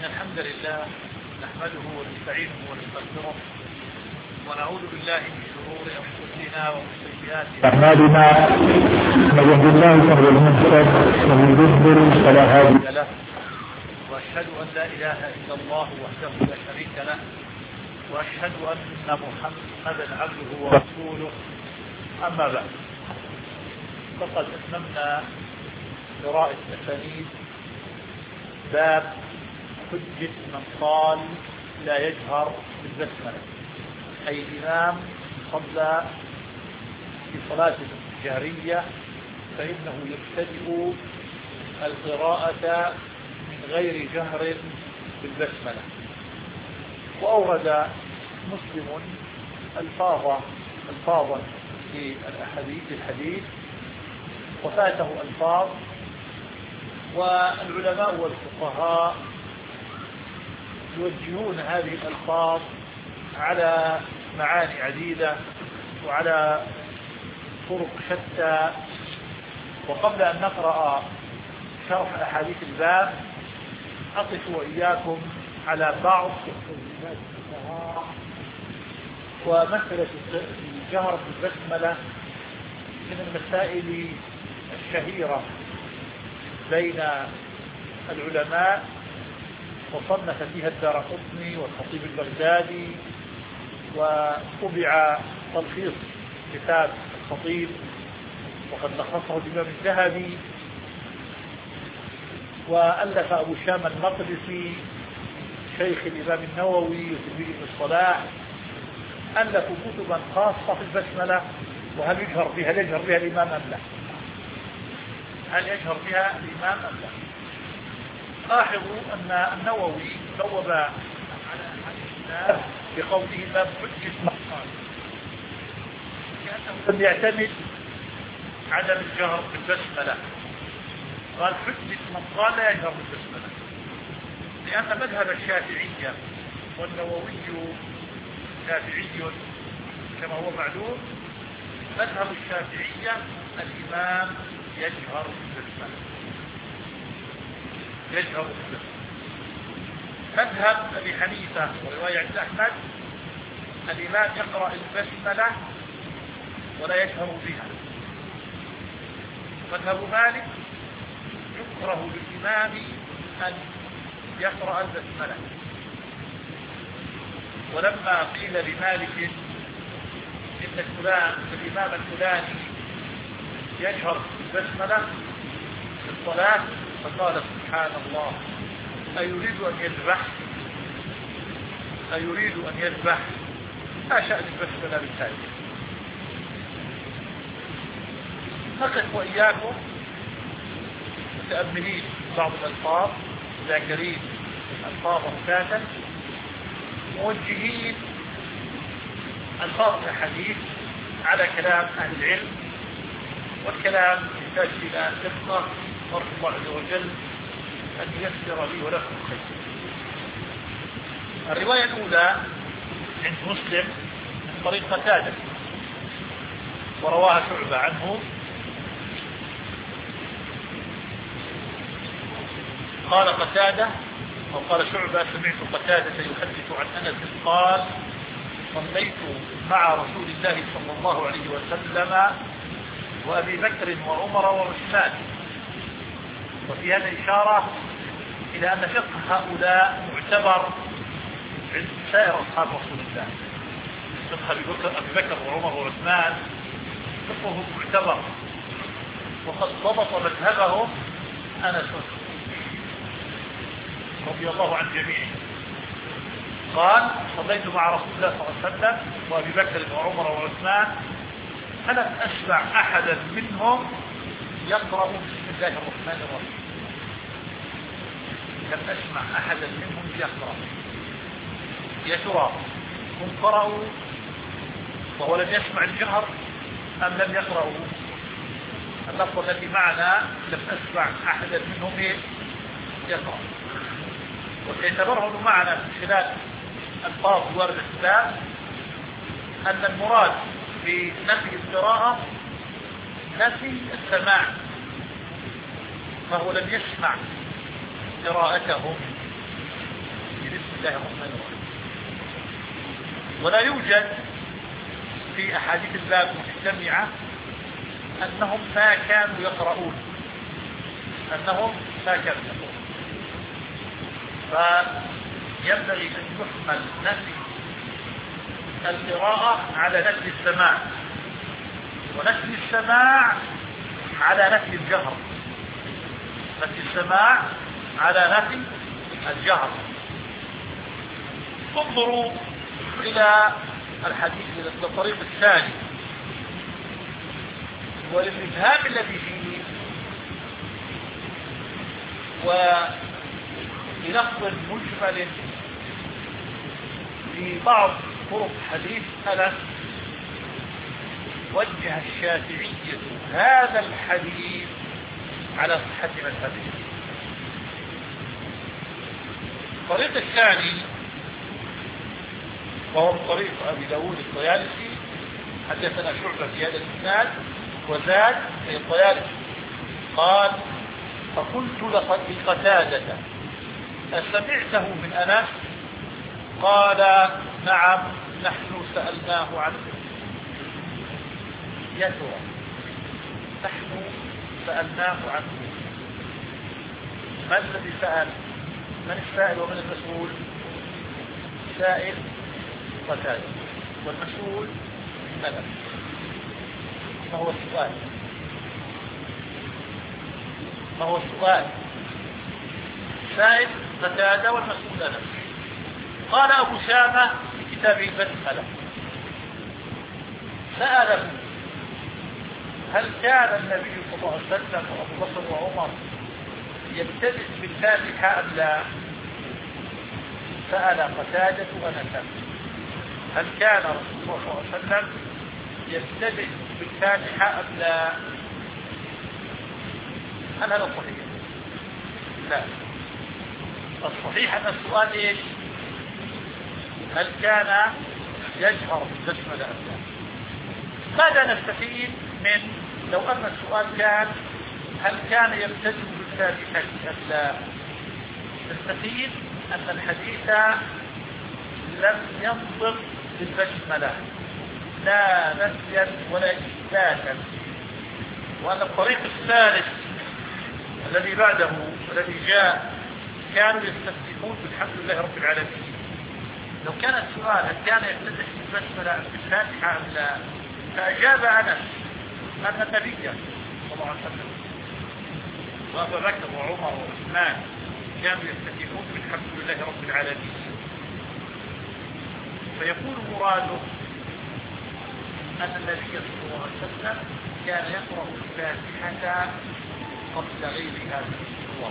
الحمد لله نحمده ونستعينه ونستغفره ونعوذ بالله من شرور أنفسنا ومن سيئات أعمالنا. من يهد الله فهو المهتد ومن يضلل فلا هادي له، وأشهد أن لا إله إلا الله وحده لا شريك له، وأشهد أن محمدا عبده ورسوله. أما بعد، فقد أتممنا قراءة الأسانيد باب حجة من قال لا يجهر بالبسملة، أي الإمام صلى في صلاة جهرية فإنه يبتدئ القراءة من غير جهر بالبسملة. وأورد مسلم ألفاظا في الحديث وفاته ألفاظ، والعلماء والفقهاء يوجهون هذه الألفاظ على معاني عديدة وعلى طرق شتى. وقبل أن نقرأ شرح أحاديث الباب أقف وإياكم على بعض توجيهات الفقهاء ومسألة الجهر بالبسملة من المسائل الشهيرة بين العلماء، وصنف فيها الدارقطني والخطيب البغدادي، وطبع تلخيص كتاب الخطيب وقد لخصه الإمام الذهبي، وألف أبو شام المقدسي شيخ الإمام النووي وتلميذ ابن الصلاح ألفوا كتبا خاصة في البسملة، وهل يجهر بها الإمام أم لا؟ هل يجهر بها الإمام أم لا؟ لاحظوا أن النووي بوب على الحديث بقوله باب حجة من قال، لأنه لم يعتمد عدم الجهر بالبسملة، قال حجة من قال لا يجهر بالبسملة، لأن مذهب الشافعية والنووي شافعي كما هو معلوم، مذهب الشافعية الإمام يجهر بالبسملة. مذهب أبي حنيفة ورواية عند أحمد الإمام يقرأ البسملة ولا يجهر بها. مذهب مالك يكره للإمام أن يقرأ البسملة، ولما قيل لمالك إن الإمام الفلاني يجهر بالبسملة في الصلاة فقال سبحان الله أيريد أن يذبح ما شأن البسملة بالتالي. نقف وإياكم متأملين بعض الألفاظ، ذاكرين الألفاظ مكاتا، موجهين ألفاظ الحديث على كلام أهل العلم، والكلام يحتاج إلى دقة، ورب الله عز وجل أن ييسر لي ولكم الخير. الرواية الأولى عند مسلم من طريق قتادة ورواها شعبة عنه، قال قتادة أو قال شعبة سمعت قتادة يحدث عن أنس قال صليت مع رسول الله صلى الله عليه وسلم وأبي بكر وعمر وعثمان. وفي هذا إشارة إلى أن فقه هؤلاء معتبر عند سائر أصحاب رسول الله. فقه أبي بكر وعمر وعثمان فقههم معتبر، وقد ضبط مذهبهم أنس رضي الله عن جميعهم. قال صليت مع رسول الله صلى الله عليه وسلم وأبي بكر وعمر وعثمان فلم أسمع أحدا منهم يقرأ بسم الله الرحمن الرحيم. لم أسمع أحدا منهم يقرأ. يا ترى هم قرأوا وهو لم يسمع الجهر أم لم يقرأوا؟ اللفظة التي معنا لم أسمع أحدا منهم يقرأ. وسيتبرهن معنا من خلال ألفاظ ورد الكتاب أن المراد بنفي القراءة نفي السماع، فهو لم يسمع قراءتهم بسم الله الرحمن الرحيم. ولا يوجد في أحاديث الباب مجتمعة أنهم ما كانوا يقرؤون، فينبغي أن يحمل نفي القراءة على نفي السماع، ونفي السماع على نفي الجهر، نفي السماع على نفي الجهر. انظروا إلى الحديث إلى الطريق الثاني والإبهام الذي فيه، ولفظ مجمل في بعض طرق حديث أنس. وجه الشافعية هذا الحديث على صحة مذهبه. الطريق الثاني وهو من طريق أبي داود الطيالسي، حدثنا شعبة في هذا الإسناد وزاد الطيالسي قال: فقلت لقتادة أسمعته من أنس؟ قال: نعم، نحن سألناه عنه. يا ترى نحن سألناه عنه، من الذي سأل؟ من السائل ومن المسؤول؟ سائل قتادة، والمسؤول أنس. ما هو السؤال؟ سائل قتادة والمسؤول أنس. قال أبو شامة في كتابه البسملة: سأله هل كان النبي صلى الله عليه وسلم وأبو بكر وعمر يبتدئ بالفاتحة أم لا؟ سأل قتادة أنسا: هل كان رسول الله صلى الله عليه وسلم يبتدئ بالفاتحة أم لا؟ هل هذا صحيح؟ لا. الصحيح أن السؤال إيش؟ هل كان يجهر بالبسملة أم لا؟ ماذا نستفيد من لو أن السؤال كان هل كان يبتدئ بالفاتحة أم لا؟ نستفيد أن الحديث لم ينطق بالبسملة لا نفيا ولا إثباتا، وأن الطريق الثالث الذي بعده والذي جاء كانوا يستفتحون بالحمد لله رب العالمين. لو كان السؤال هل كان يفتتح بالبسملة بالفاتحة أم لا، فأجاب أنس أن النبي صلى الله عليه وسلم وأبو بكر وعمر وعثمان كانوا يفتتحون بالحمد لله رب العالمين. فيكون مراده أن النبي صلى الله عليه وسلم كان يقرأ الفاتحة قبل غيرها من الصور.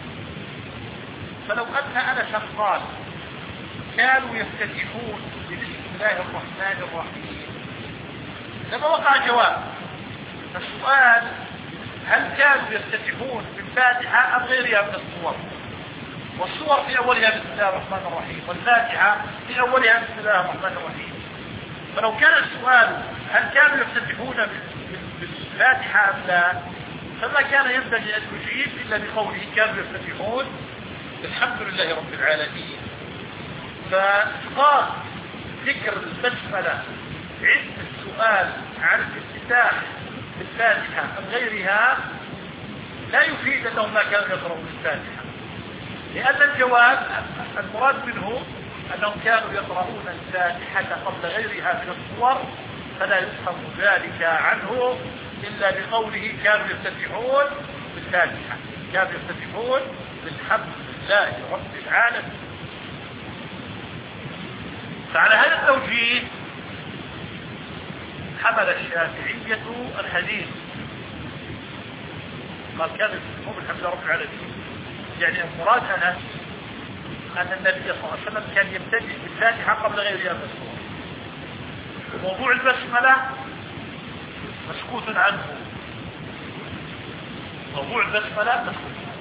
فلو أن أنس قال كانوا يفتتحون بسم الله الرحمن الرحيم لما وقع جواب. السؤال هل كانوا يفتتحون بالفاتحة أم غيرها من الصور؟ والصور في أولها بسم الله الرحمن الرحيم، والفاتحة في أولها بسم الله الرحمن الرحيم. فلو كان السؤال هل كانوا يفتتحون بالفاتحة أم لا، فما كان ينبغي أن يجيب إلا بقوله كانوا يفتتحون الحمد لله رب العالمين. فقال ذكر البسملة عند السؤال عن الافتتاح بالفاتحة أم غيرها لا يفيد أنهم ما كانوا يقرؤون الفاتحة، لأن الجواب المراد منه أنهم كانوا يقرؤون الفاتحة قبل غيرها من الصور، فلا يفهم ذلك عنه إلا بقوله كانوا يفتتحون بالفاتحة، كانوا يفتتحون بالحمد لله رب العالمين. فعلى هذا التوجيه حمل الشافعية الحديث، قال كانوا يفتتحون بالحمد لله رب العالمين، يعني المراد هنا أن النبي صلى الله عليه وسلم كان يبتدئ بالفاتحة قبل غيرها من الصور. وموضوع البسملة مسكوت عنه، موضوع البسملة مسكوت عنه.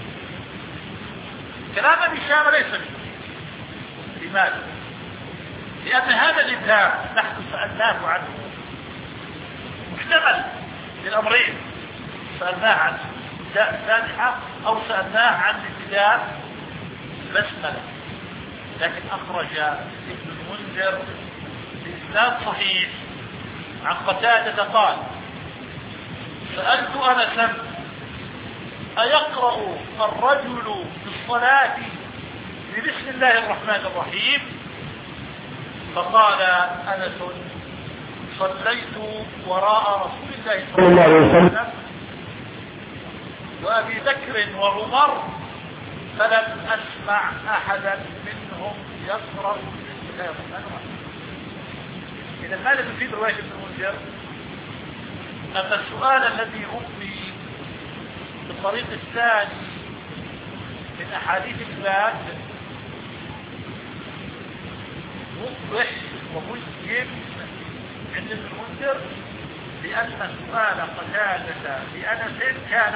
كلام ابن شامة ليس منه. لماذا؟ لأن هذا الإبهام نحن سألناه عنه محتمل للأمرين، سألناه عن ابتداء الفاتحة أو سألناه عن ابتداء البسملة. لكن أخرج ابن المنذر بإسناد صحيح عن قتادة قال: سألت أنسا أيقرأ الرجل في الصلاة بسم الله الرحمن الرحيم؟ فقال أنس: صليت وراء رسول الله صلى الله عليه وسلم وأبي بكر وعمر فلم أسمع أحدا منهم يقرأ بسم الله الرحمن الرحيم. إذا ماذا تفيد رواية ابن المنذر؟ أن السؤال الذي ربي بالطريق الثاني من أحاديث الباب مصبح ومسلم عند ابن المنذر لأن سؤال قتادة لأنس كان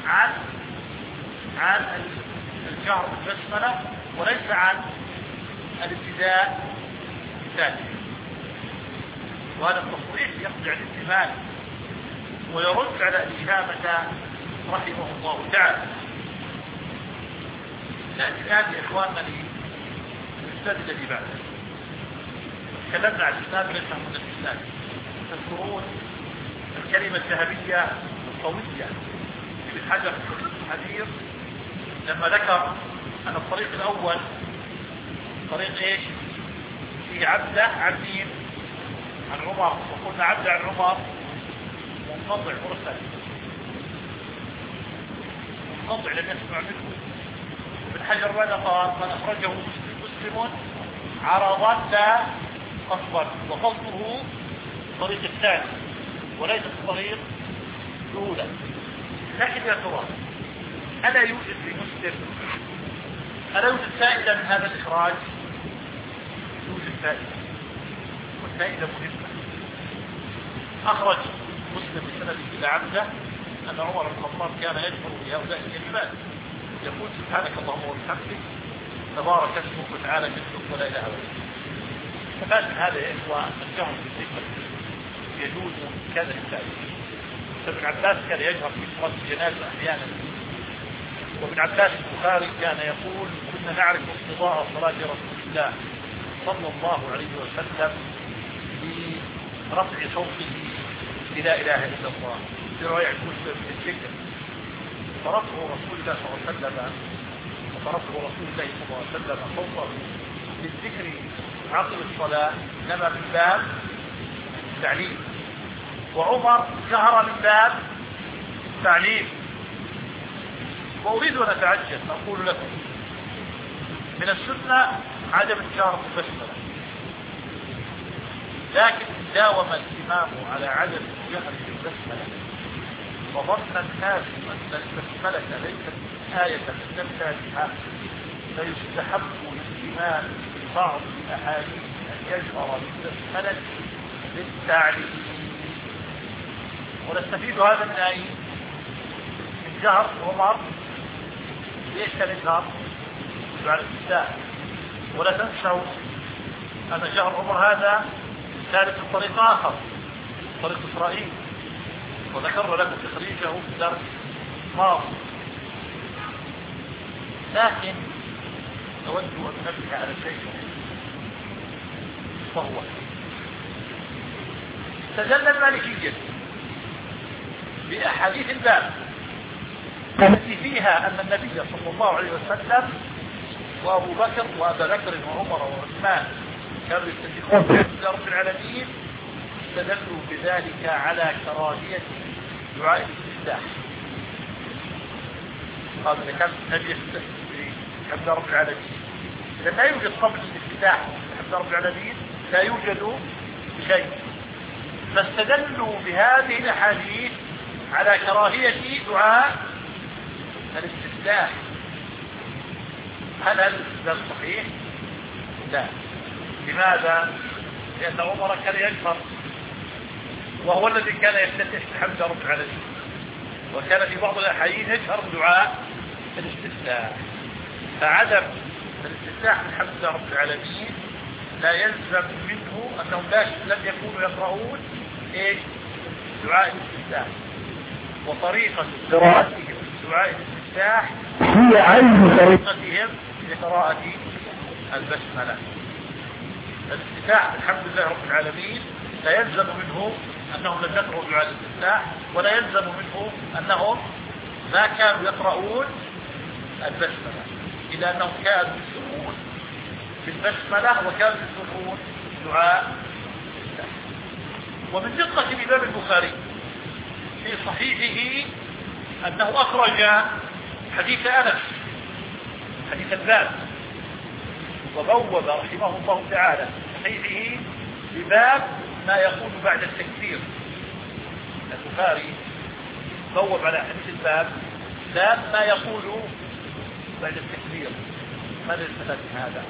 عن الجهر بالبسملة وليس عن الابتداء الثاني، وهذا التصريح يقضي على الاحتمال ويرد على الإمامة رحمه الله تعالى. نأتي الآن يا إخواننا للأستاذ الذي بعده. تكلمنا عن الإسلام وليس عن الإسلام. تذكرون الكلمة الذهبية القوية ابن حجر في الحديث لما ذكر أن الطريق الأول طريق إيش؟ فيه عبدة عن مين؟ عن عمر، وقلنا عبدة عن عمر منقطع مرسل منقطع لم يسمع منه. ابن حجر ماذا قال؟ من أخرجه مسلم عرضا لا قصدا، وقصده الطريق الثاني وليس الطريق الأولى. لكن يا ترى ألا يوجد في مسلم ألا يوجد فائدة من هذا الإخراج؟ يوجد فائدة، والفائدة مهمة. أخرج مسلم بسند إلى عبده أن عمر بن الخطاب كان يجبر بهؤلاء الكلمات يقول: سبحانك اللهم وبحمدك تبارك اسمك وتعالى جدك ولا إله إلا أنت. فقال من هذا يا إخوة الجهر بالذكر يجوز كذا الثالث. فابن عباس كان يجهر في صلاة الجنازة أحيانا، وابن عباس البخاري كان يقول: كنا نعرف اقتضاء صلاة رسول الله صلى الله عليه وسلم برفع صوته بلا إله إلا الله في رواية مسلم بالذكر. فرفع رسول الله صلى الله عليه وسلم وفرفع رسول الله صلى الله عليه وسلم صوته بالذكر عقب الصلاة لما من باب التعليم، وعمر جهر من باب التعليم. وأريد أن أتعجب أقول لكم من السنة عدم الجهر بالبسملة، لكن داوم الإمام على عدم الجهر بالبسملة وظن الناس أن البسملة ليست آية من الفاتحة فيستحب للإمام في بعض الأحاديث أن يجهر بالبسملة للتعليم. ونستفيد هذا من أي؟ من جهر عمر. ليش كان يجهر؟ على الاستفتاء. ولا تنسوا أن جهر عمر هذا ثالث الطريق آخر، طريق إسرائيل، وذكر لكم تخريجه في درس ماضي. لكن أود أن نبه على شيء وهو استدل المالكية بأحاديث الباب التي فيها أن النبي صلى الله عليه وسلم وأبو بكر وأبا بكر وعمر وعثمان كانوا يستدلون برب العالمين، استدلوا بذلك على كراهية دعاء الاستفتاح. قال إذا كان النبي يستفتح بحمد رب العالمين، إذا لا يوجد قبل الاستفتاح بحمد رب العالمين لا يوجد شيء، فاستدلوا بهذه الأحاديث على كراهية دعاء الاستفتاح. هل هذا الاستدلال صحيح؟ لا. لماذا؟ لأن عمر كان يجهر وهو الذي كان يفتتح بحمد رب العالمين، وكان في بعض الأحاديث يجهر بدعاء الاستفتاح. فعدم الاستفتاح بحمد رب العالمين لا يلزم منه أنهم لم يكونوا يقرؤون إيش؟ دعاء الاستفتاح. وطريقة قراءتهم دعاء الاستفتاح هي عين طريقتهم لقراءة البسملة. الافتتاح الحمد لله رب العالمين لا يلزم منه أنهم لم يقرأوا دعاء الافتتاح، ولا يلزم منه أنهم ما كانوا يقرؤون البسملة، إلا أنهم كانوا يسرون في البسملة وكانوا يسرون دعاء الافتتاح. ومن دقة الإمام البخاري في صحيحه أنه أخرج حديث أنس، حديث الباب، وبوب رحمه الله تعالى صحيحه بباب ما يقول بعد التكبير. البخاري بوب على حديث الباب باب ما يقول بعد التكبير. ماذا يستفاد من هذا؟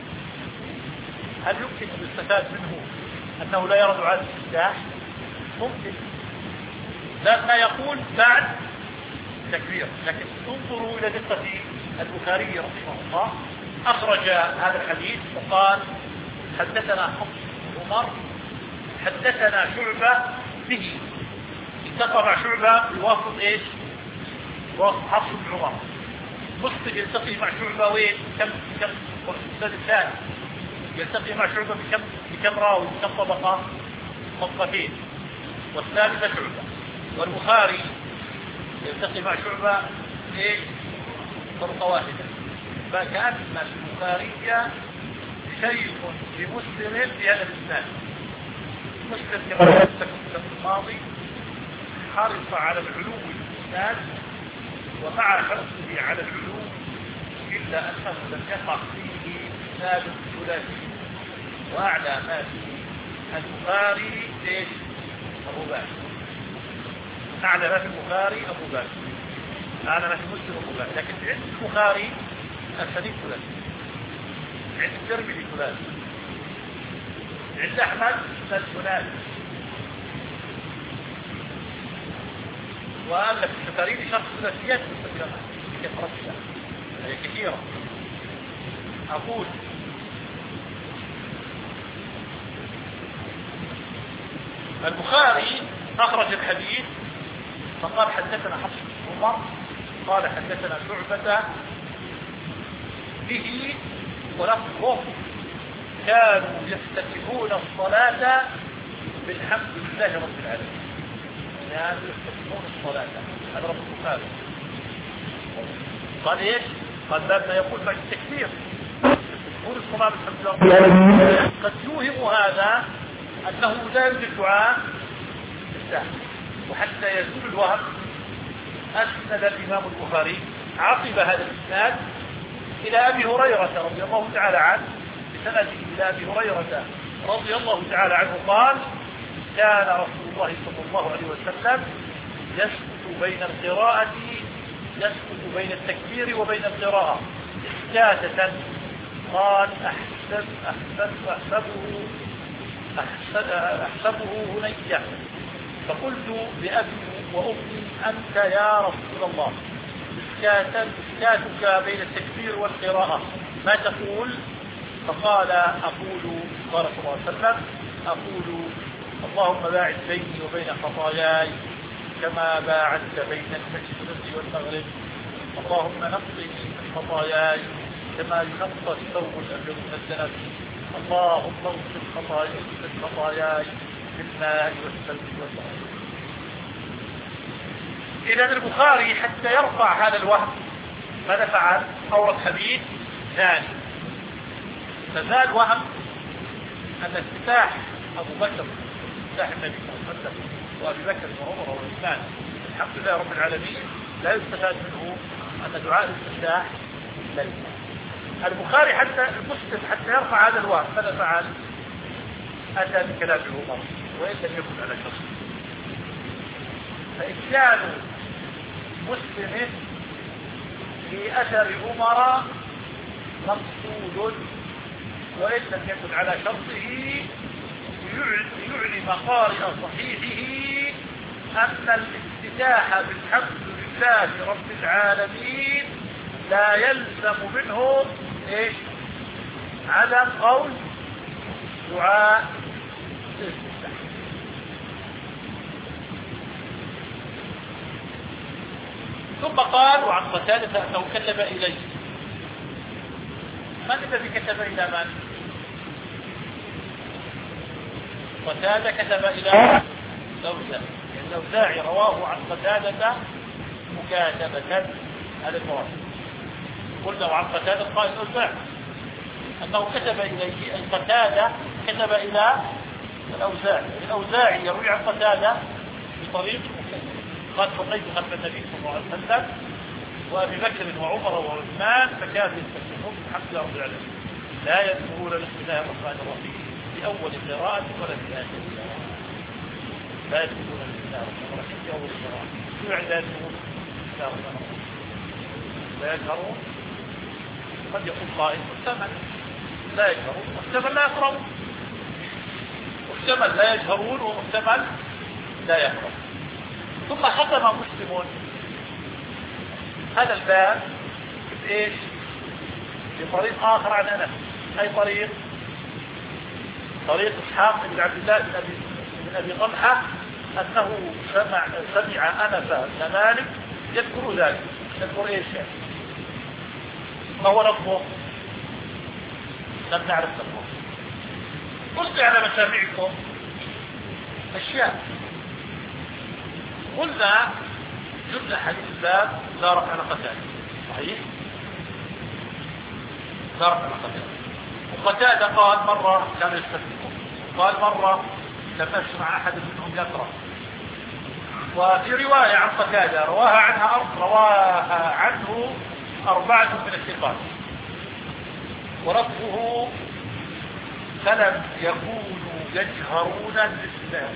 هل يمكن أن يستفاد منه أنه لا يرد على الافتتاح؟ ممكن. باب ما يقول بعد التكبير، لكن انظروا إلى دقة البخاري رحمه الله. أخرج هذا الحديث وقال حدثنا حفص بن عمر حدثنا شعبة به. التقى مع شعبة بواسطة ايش؟ بواسطة حفص بن عمر. مسلم يلتقي مع شعبة وين؟ كم الأستاذ الثاني يلتقي مع شعبة بكم راوي، بكم طبقة؟ طبقتين، والثالثة شعبة. والبخاري يلتقي مع شعبة ايش؟ طبقة واحدة. فكأن البخاري شيء لمسلم في هذا الإسناد. مسلم كما قلت في الماضي حرص على العلو الإسناد ومع حرصه على العلو إلا أنه لم يقع فيه إسناد ثلاثي، وأعلى ما فيه البخاري ايش؟ أبو بكر. أعلى ما في البخاري أبو بكر، أعلى ما في مسلم أبو بكر. لكن عند البخاري الحديث ثلاثي، عند الترمذي ثلاثي، عند أحمد ثلاثي، وقال لك البخاري شرط ثلاثيات مستقرة كثرتها هي كثيرة. أقول البخاري أخرج الحديث فقال حدثنا حفص بن عمر قال حدثنا شعبة به ولفظه كانوا يفتتحون الصلاة بالحمد لله رب العالمين. يعني يفتتحون الصلاة، هذا رب البخاري. قال ايش؟ قال باب ما يقول بعد التكبير يفتتحون الصلاة بالحمد لله رب العالمين. قد يوهم هذا أنه لا يوجد دعاء الافتتاح. وحتى يزول الوهم أسند الإمام البخاري عقب هذا الإسناد إلى أبي هريرة رضي الله تعالى عنه، بسنده إلى أبي هريرة رضي الله تعالى عنه قال كان رسول الله صلى الله عليه وسلم يسكت بين التكبير وبين القراءة إحداثة. قال أحسبه هنية، فقلت بأبي وأمي أنت يا رسول الله إسكاتك بين التكبير والقراءة ما تقول؟ فقال قال صلى الله عليه وسلم أقول اللهم باعد بيني وبين خطاياي كما باعدت بين المشرق والمغرب، اللهم نقني من خطاياي كما ينقى الثوب الأبيض من الدنس، اللهم اغسل خطاياي بالماء والثلج والبرد. إذا البخاري حتى يرفع هذا الوهم ماذا فعل؟ أورد حديث ثاني فزاد وهم أن افتتاح أبو بكر افتتاح النبي صلى الله عليه وسلم وأبي بكر وعمر وعثمان الحمد لله رب العالمين لا يستفاد منه أن دعاء الافتتاح لا يستفاد. البخاري حتى المسلم حتى يرفع هذا الوهم ماذا فعل؟ أتى بكلام عمر وإن لم يكن على شخص. فإتيان مسلم في أثر عمر مقصود وإن لم يكن على شرطه يعلم قارئ صحيحه أن الافتتاح بالحمد لله رب العالمين لا يلزم منه إيش؟ عدم قول دعاء الافتتاح. ثم قال وعن قتادة أنه كتب إليه من الذي كتب إلى من؟ قتادة كتب إلى الأوزاعي، يعني الأوزاعي رواه عن قتادة مكاتبة. هذا المراد. قلنا عن قتادة قال الأوزاعي أنه كتب إليه، أي قتادة كتب إلى الأوزاعي. الأوزاعي يروي عن قتادة بطريق قد بقيت خلف النبي صلى الله عليه وسلم وأبي بكر وعمر وعثمان فكانوا يستفتحون بالحمد لله رب العالمين لا يذكرون بسم الله الرحمن الرحيم في أول القراءة ولا في آخر القراءة. لا يذكرون بسم الله الرحمن الرحيم في أول القراءة. شو لا يذكرون بسم الله الرحمن الرحيم؟ لا يجهرون. قد يقول قائل محتمل لا يجهرون، محتمل لا يقرؤون، محتمل لا يجهرون ومحتمل لا يقرؤون. ثم ختم مسلم هذا الباب بإيش؟ بطريق آخر عن أنس. أي طريق؟ طريق إسحاق بن عبد الله بن أبي طلحة أنه سمع أنس بن مالك يذكر ذلك. يذكر إيش يعني؟ ما هو لفظه؟ لم نعرف لفظه. قلت على مسامعكم أشياء. قلنا جبنا حديث الباب لا رفع على قتادة، صحيح؟ لا رفع على قتادة. وقتادة قال مرة كان يستفتحون، قال مرة لم أسمع أحد منهم يقرأ. وفي رواية عن قتادة رواها عنه 4 من الثقات، ورفعه فلم يكونوا يجهرون بالإسلام.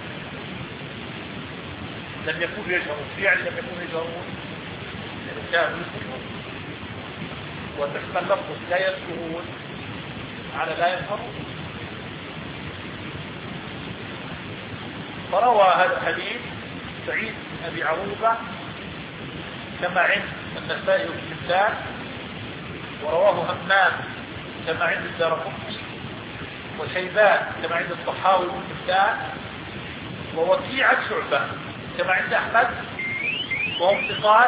لم يكونوا يجهرون، يعني لم يكونوا يجهرون يعني كانوا يذكرون، وتحمل لفظ لا يذكرون على لا يجهرون. فروى هذا الحديث سعيد بن أبي عروبة كما عند النسائي وابن حبان، ورواه همام كما عند الدارقطني، وشيبان كما عند الطحاوي وابن حبان، ووكيع شعبة كما عند أحمد وهم ثقات.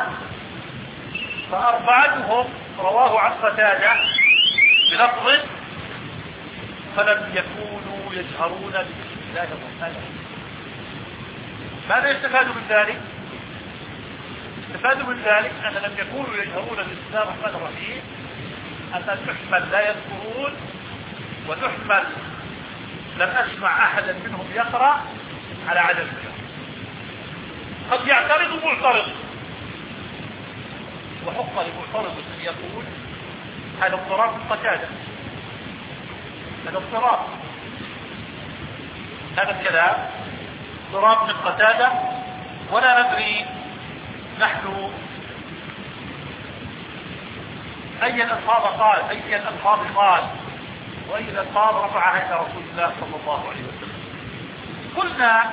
فأربعتهم رواه عن قتادة بلفظ فلم يكونوا يجهرون بسم الله الرحمن الرحيم. ماذا يستفاد من ذلك؟ يستفاد من ذلك أن لم يكونوا يجهرون بسم الله الرحمن الرحيم أن تحمل لا يذكرون، وتحمل لم أسمع أحدا منهم يقرأ على عدم الجهر. قد يعترض معترض، وحق لمعترض أن يقول هذا اضطراب من قتادة، هذا اضطراب، هذا الكلام اضطراب من قتادة، ولا ندري نحن أي الألفاظ قال، أي الألفاظ قال، وأي الألفاظ رفعها إلى رسول الله صلى الله عليه وسلم. قلنا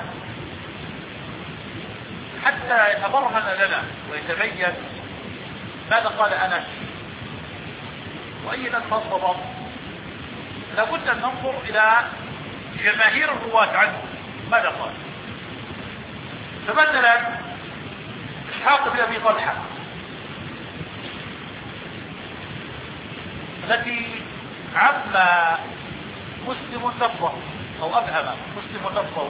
حتى يتبرهن لنا ويتبين ماذا قال أنس وأي الألفاظ بالضبط، لابد أن ننظر إلى جماهير الرواة عنه ماذا قال. فمثلا إسحاق بن أبي طلحة التي عم مسلم لفظه أو أبهم مسلم لفظه،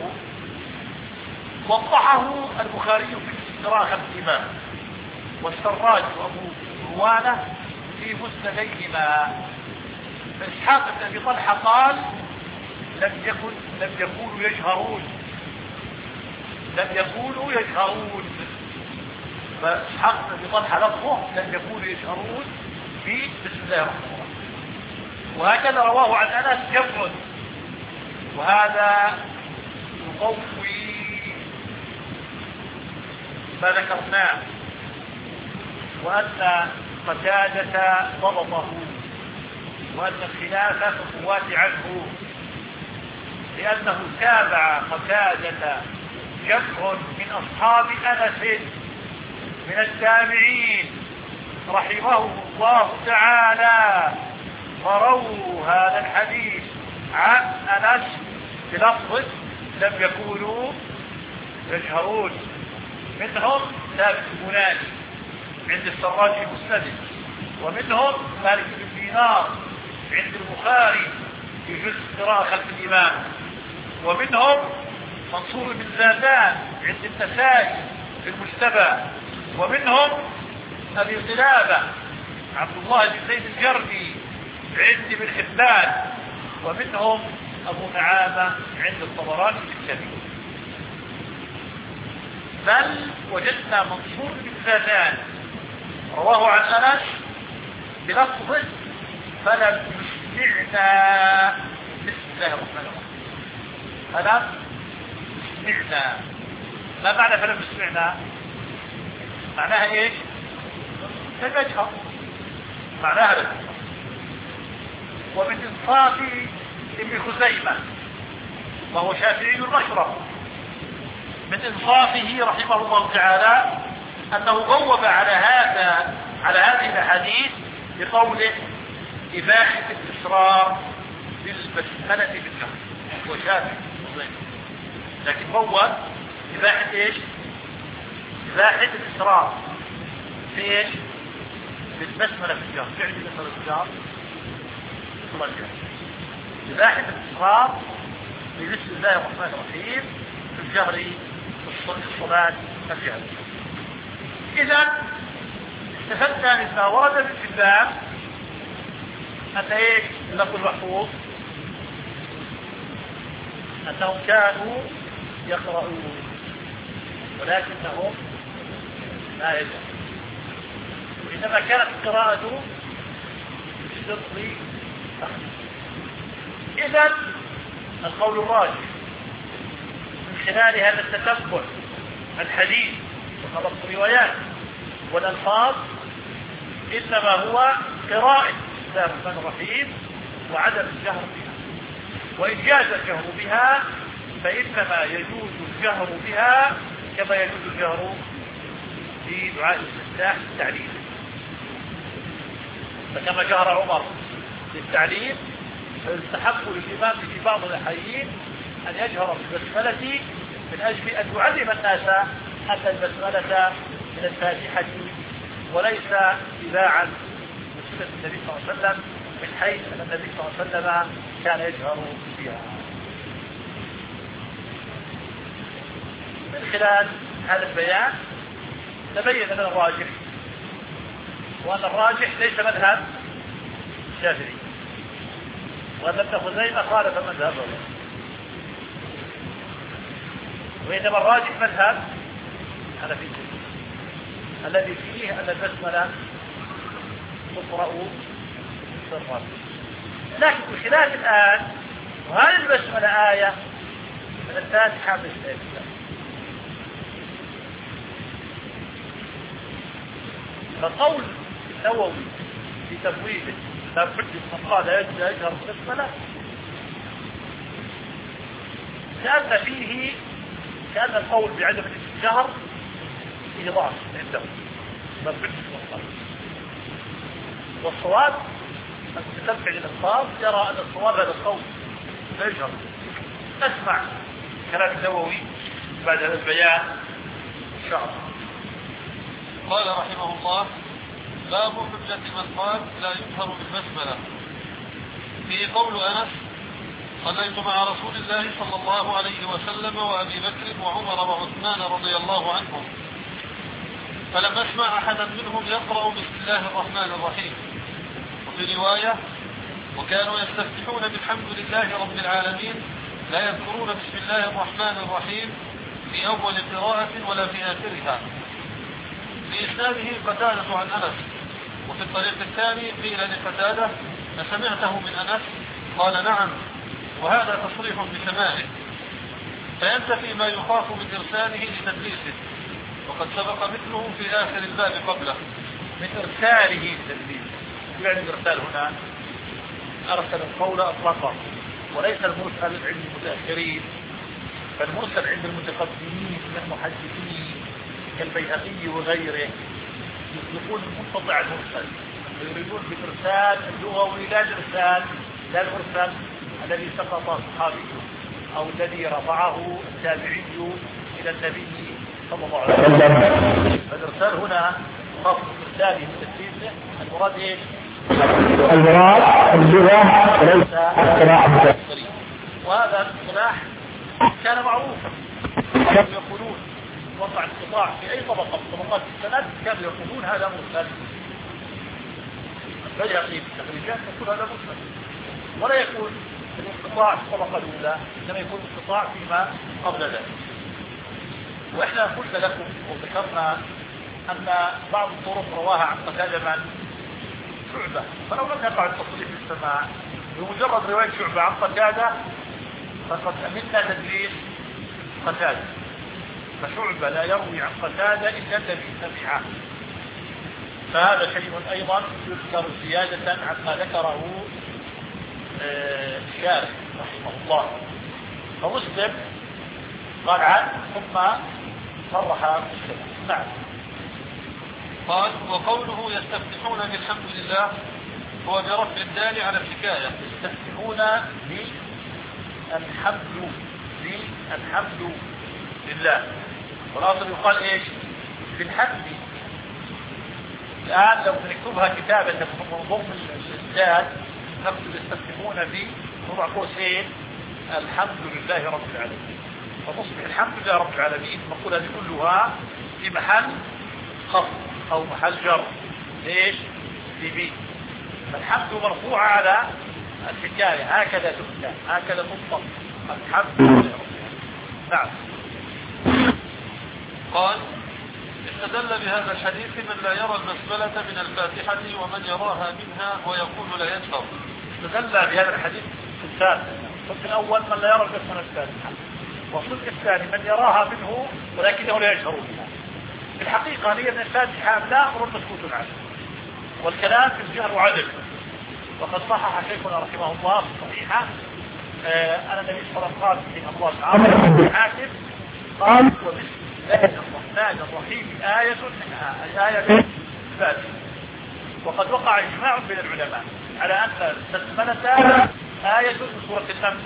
وضحه البخاري في استراحة الإمام، والسراج وأبو روانة في مسنديهما. فإسحاق بن أبي طلحة قال لم يكونوا يجهرون، لم يكونوا يجهرون. فإسحاق بن أبي طلحة لفظه لم يكونوا يجهرون بسم الله الرحمن الرحيم. وهكذا رواه عن أنس جمع، وهذا يقوي ما ذكرناه، وأن قتادة ضبطه، وأن الخلاف في الرواة عنه، لأنه تابع قتادة جمع من أصحاب أنس من التابعين رحمهم الله تعالى، ورووا هذا الحديث عن أنس بلفظ لم يكونوا يجهرون. منهم ثابت البناني عند السراج في مسنده، ومنهم مالك بن دينار عند البخاري في جزء القراءة خلف الإمام، ومنهم منصور بن زادان عند النسائي في المجتبى، ومنهم أبي قلابة عبد الله بن زيد الجرمي عند ابن حبان، ومنهم أبو نعامة عند الطبراني في الكبير. بل وجدنا منصور بن زادان رواه عن أنس بلفظ فلم يسمعنا بسم الله الرحمن الرحيم. فلم يسمعنا، ما معنى فلم يسمعنا؟ معناها ايش؟ لم يجهر، معناها لم يجهر. ومن انصاف ابن خزيمة وهو شافعي مشرف، من انصافه رحمه الله تعالى انه غوب على هذه الاحاديث بقوله اباحة الاسرار بالبسملة بالجهر، وشافعي لكن هو اباحة ايش؟ اباحة الاسرار في ايش؟ بالبسملة بالجهر. فعل بالبسملة بالجهر اباحة الاسرار بسم الله الرحمن الرحيم في الجهر في الصلاة الجهر. اذا استفدنا مما ورد في الباب ان ايش؟ اللفظ المحفوظ انهم كانوا يقرؤون ولكنهم لا يجهرون، وانما كانت القراءة بالسر. اذا القول الراجح من خلال هذا التتبع الحديث وخلط الروايات والألفاظ إنما هو قراءة بسم الله الرحمن الرحيم وعدم الجهر بها. وإن جاز الجهر بها فإنما يجوز الجهر بها كما يجوز الجهر في دعاء الاستفتاح التعليم. فكما جهر عمر للتعليم فيستحق للإمام في بعض الأحيان أن يجهر بالبسملة من أجل أن يعلم الناس أن البسملة من الفاتحة وليس اتباعا لسنة النبي صلى الله عليه وسلم، من حيث أن النبي صلى الله عليه وسلم كان يجهر بها. من خلال هذا البيان تبين لنا الراجح، وأن الراجح ليس مذهب الشافعي، وأن ابن خزيمة خالف مذهبه، وإنما الراجح مذهب الحنفي الذي فيه أن البسملة تقرأ سرا. لكن بخلاف الآن، وهذه البسملة آية من الفاتحة بالإسلام، فقول النووي في تفويضه لا بد من قال يجهر بالبسملة كأن القول بعدم الجهر إيضاح عنده لا بد من القول. والصواب المتتبع للألفاظ يرى أن الصواب هذا القول لا يجهر. اسمع كلام النووي بعد هذا البيان إن شاء الله. قال رحمه الله: باب حجة من قال لا يجهر بالبسملة. فيه قول أنس: صليت مع رسول الله صلى الله عليه وسلم وأبي بكر وعمر وعثمان رضي الله عنهم، فلم أسمع أحدا منهم يقرأ بسم الله الرحمن الرحيم. وفي رواية: وكانوا يستفتحون بالحمد لله رب العالمين لا يذكرون بسم الله الرحمن الرحيم في أول قراءة ولا في آخرها. في إسناده قتادة عن أنس. وفي الطريق الثاني قيل لقتادة: أسمعته من أنس؟ قال: نعم، وهذا تصريح بسماعه، فينتفي ما يخاف من إرساله لتدليسه، وقد سبق مثله في آخر الباب قبله. من إرساله لتدليسه، يعني الإرسال هنا أرسل القول أطلقا، وليس المرسل عند المتأخرين، فالمرسل عند المتقدمين من المحدثين كالبيهقي وغيره يطلقون منقطع المرسل، ويريدون بالإرسال اللغوي لا الإرسال الذي سقط الصحابي أو الذي رفعه التابعي إلى النبي صلى الله عليه وسلم. فالإرسال هنا خاص بالإرسال من تدليسه، المراد إيش؟ المراد اللغة وليس الصلاح. وهذا الاصطلاح كان معروفا. كانوا يقولون وضع انقطاع في أي طبقة من طبقات السند كانوا يقولون هذا مرسل. البيهقي في التخريجات يقول هذا مرسل، ولا يكون الانقطاع في الطبقة الأولى، إنما يكون انقطاع فيما قبل ذلك. وإحنا قلنا لكم وذكرنا أن بعض الطرق رواها عن قتادة من شعبة، فلو لم يقع التصريح بالسماع بمجرد رواية شعبة عن قتادة فقد أمنا تدليس قتادة، فشعبة لا يروي عن قتادة إلا الذي سمعه. فهذا شيء أيضا يذكر زيادة عما ذكره الشارح رحمه الله. فمسلم قال عن ثم صرح مسلم. نعم. قال وقوله يستفتحون بالحمد لله هو برفع الدال على الحكاية. يستفتحون بالحمد لله، والأصل يقال إيش بالحمد. الآن لو نكتبها كتابة من ضمن الإسداد نكتب يستفتحون بوضع قوسين الحمد لله رب العالمين، فتصبح الحمد لله رب العالمين نقول هذه كلها في محل خفض أو محل جر. ليش؟ في بي. فالحمد مرفوعة على الحكاية، هكذا تكتب هكذا تطلق الحمد لله رب العالمين. نعم. قال استدل بهذا الحديث من لا يرى البسملة من الفاتحة ومن يراها منها ويقول لا يجهر. استدل بهذا الحديث في الثالث. الصدق الأول من لا يرى البسملة من الفاتحة، والصدق الثاني من يراها منه ولكنه لا يجهر بها. في الحقيقة هي من الفاتحة لا أمر مسكوت عنه، والكلام في الجهر عدل. وقد صحح شيخنا رحمه الله في الصحيحة أن النبي صلى الله عليه وسلم قال الله تعالى حاكم قال وبسم الله الرحمن الرحيم آية منها الآية الفاتحة. وقد وقع إجماع بين العلماء على أن البسملة آية من سورة النمل،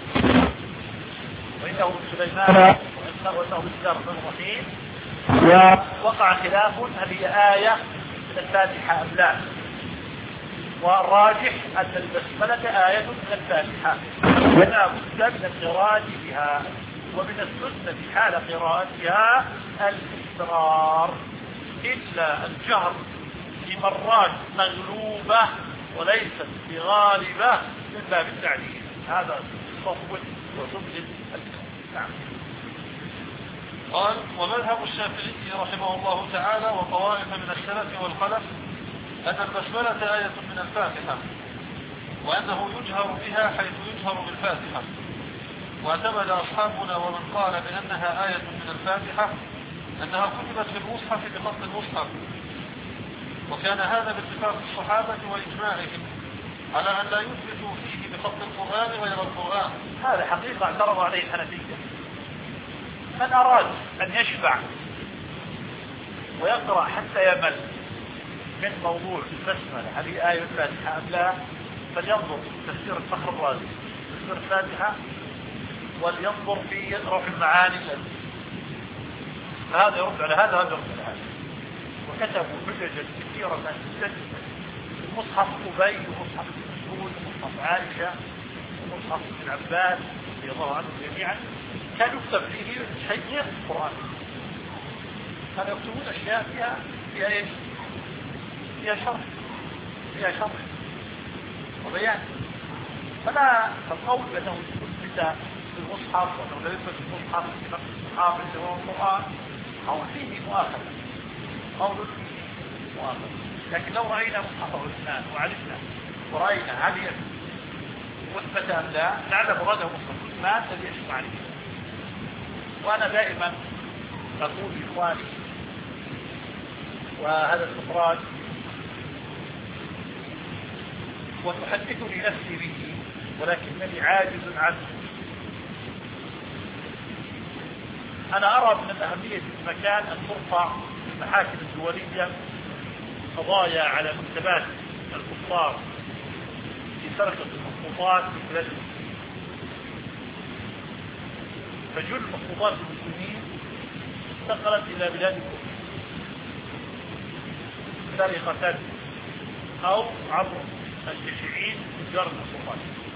وإنه من سليمان وإنه بسم الله الرحمن الرحيم. ووقع خلاف هل هي آية من الفاتحة أم لا، والراجح أن البسملة آية من الفاتحة ولا بد من القراءة بها، ومن السنة حال قراءتها الاستمرار إلا الجهر في مرات مغلوبة وليست بغالبة من باب التعليم. هذا صفو وصفل. نعم. قال ومذهب الشافعي رحمه الله تعالى وطوائف من السلف والخلف أن البسملة آية من الفاتحة، وأنه يجهر بها حيث يجهر بالفاتحة. واعتمد أصحابنا ومن قال بأنها آية من الفاتحة أنها كتبت في المصحف بخط المصحف، وكان هذا باتفاق الصحابة وإجماعهم على أن لا يثبتوا فيه بخط القرآن غير القرآن. هذا حقيقة اعترض عليه الحنفية. من أراد أن يشبع ويقرأ حتى يمل من موضوع البسملة هذه آية الفاتحة أم لا، فلينظر في تفسير الفخر الرازي تفسير الفاتحة، ولينظر في روح المعاني فهذا يرد على هذا وهذا يرد على هذا. وكتبوا حججا كثيرة جدا مصحف أبي ومصحف مسعود ومصحف عائشة ومصحف ابن عباس رضي الله عنهم جميعا، كان يكتب فيه شيء غير القرآن، كانوا يكتبون أشياء فيها إيش؟ فيها شرح وبيان. فلا القول بأنه يثبت في المصحف وأنه لا يثبت في المصحف في نفس الصحابة اللي هو القرآن قول فيه مؤاخذة، لكن لو رأينا مصحف عثمان وعرفنا ورأينا هل مثبت أم لا نعلم مراده مصحف عثمان الذي يشفع عليه. وأنا دائما أقول لإخواني وهذا الاستطراد وتحدثني نفسي به ولكنني عاجز عنه. أنا أرى من الأهمية في المكان أن ترفع في المحاكم الدولية قضايا على مكتبات الكفار في سرقة المخطوطات في بلاد المسلمين. فجل مخطوطات المسلمين انتقلت إلى بلاد الكفر سرقة أو عبر التشريعين تجار المخطوطات.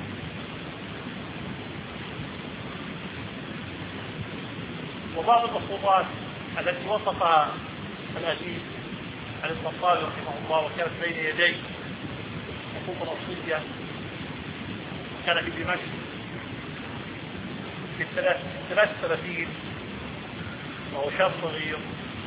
وبعض المخطوطات التي وصفها الأديب علي الطنطاوي رحمه الله وكانت بين يديه مخطوطة أصلية، كان في دمشق في 33 وهو شاب صغير.